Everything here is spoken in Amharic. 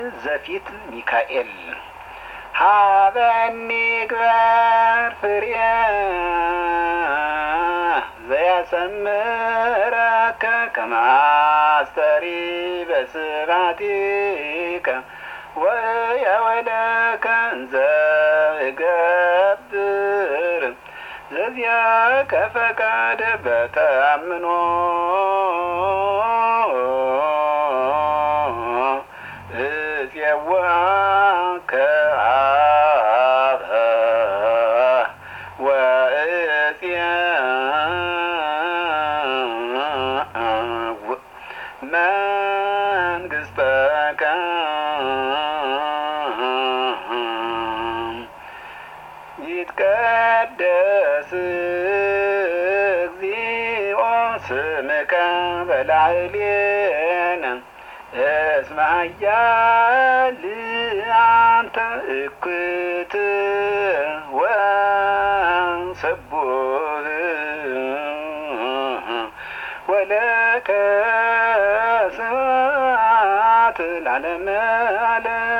ዘፊት ሚካኤል ሀበኒ ግበር ፍሬ ዘያሰምረከ ከማስተሪ በስባቲከ ወያወለከ እንዘ እገብር ዘዚአከ ፈቃደ በተአምኖ እፄዋከ አበ ወእፄው መንግሥተከ ይትቀደስ እግዚኦ ስምከ በላዕሌነ እስመ ኃያል አንተ እኩት ወስቡሕ ወለከ ስብሐት ለዓለመ ዓለም።